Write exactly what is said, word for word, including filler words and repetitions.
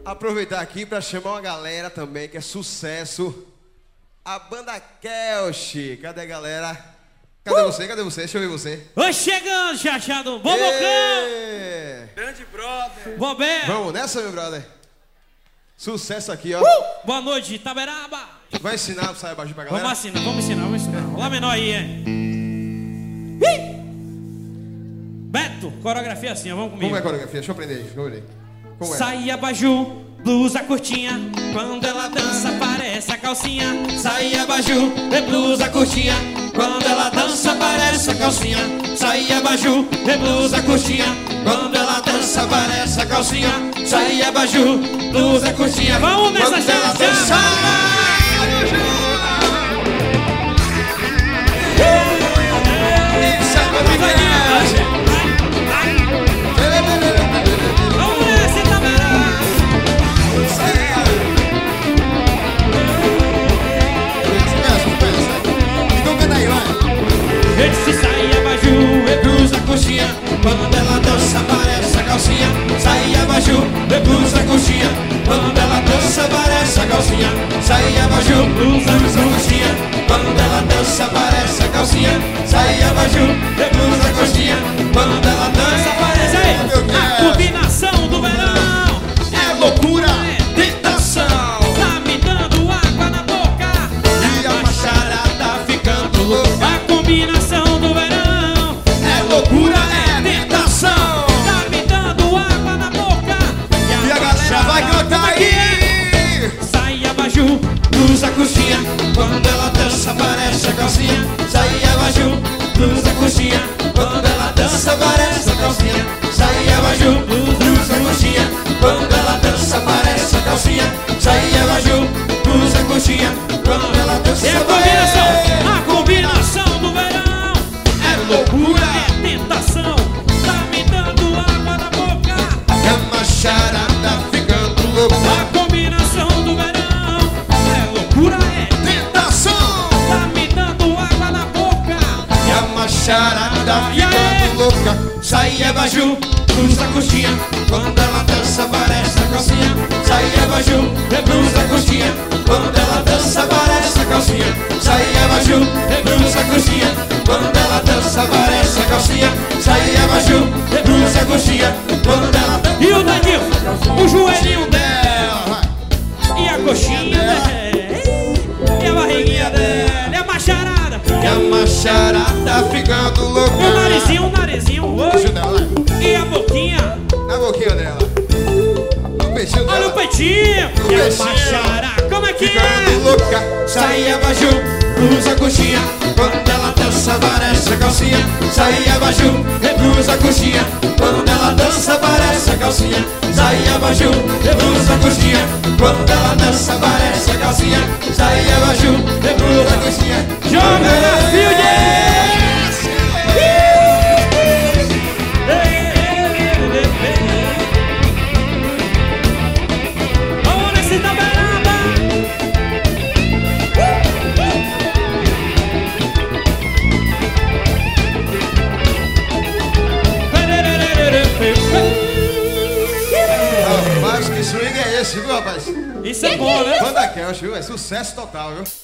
Aproveitar aqui pra chamar uma galera também que é sucesso. A banda Kelch. Cadê a galera? Cadê uh! você? Cadê você? Deixa eu ver você. Oi, chegando, chachado. Bobocão. Grande brother. Bobé. Vamos nessa, meu brother. Sucesso aqui, ó. Uh! Boa noite, Itaberaba. Vai ensinar o Saia Baju pra galera? Vamos ensinar, vamos ensinar, vamos ensinar. Lá menor aí, hein? Beto, coreografia assim, ó, vamos comigo. Como é a coreografia? Deixa eu aprender, deixa eu ver. Como é? Saia baju, blusa curtinha. Quando ela dança parece a calcinha. Saia baju, é blusa curtinha. Quando ela dança parece a calcinha. Saia baju, é blusa curtinha. Quando ela dança parece a calcinha. Saia baju, blusa curtinha. Vamos nessa chama. Saia baju, é blusa coxinha. Quando ela dança parece a calcinha. Saia baju, é blusa coxinha. Quando ela dança parece a calcinha. Saia baju, blusa coxinha. Quando ela dança parece a calcinha. Saia baju, é blusa coxinha. Quando ela dança parece a combinação do verão. É loucura, é tentação. Tá me dando água na boca. E a macharada ficando louca. A combinação do verão é loucura, é tentação. Tá me dando água na boca. E a, e a galera vai cantar aí. Saia baju, blusa coxinha. Quando ela dança parece a calcinha. Saia baju, blusa coxinha. Quando ela dança parece a calcinha. Saia baju, blusa coxinha. Quando ela dança parece a calcinha. Saia baju, blusa coxinha. Quando ela dança é a combinação, a combinação do verão. É loucura, é tentação. Tá me dando água na boca. É a macharada ficando louca. A combinação do verão é loucura, é tentação. Tá me dando água na boca. E a macharada ficando louca. Saia baju, blusa coxinha. Quando ela dança parece a calcinha. Saia baju, é blusa coxinha. Quando ela dança parece a calcinha. Saia baju, é blusa coxinha. Quando ela dança parece a calcinha. Saia baju, é blusa coxinha. Quando ela dança. E o Danilo, o joelhinho dela. E a coxinha dela. E a barriguinha dela. E a macharada. E a macharada ficando louca. O narizinho, o narizinho. Oi. E a boquinha. Na boquinha dela. No peitinho dela. Olha o peitinho. No E a peitinho. macharada. Como é que ficando é? louca. Saia baju, blusa coxinha. Quando ela dança parece a calcinha. Saia baju, é blusa coxinha. Quando ela dança parece a calcinha. Saia baju, é blusa coxinha. Quando ela dança parece a calcinha. Saia baju, é blusa coxinha. Joga na filha. Vamos nesse Itaberaba. Rapaz, que swing é esse, viu, rapaz? Isso é bom, né? Banda Kelch, viu? É sucesso total, viu?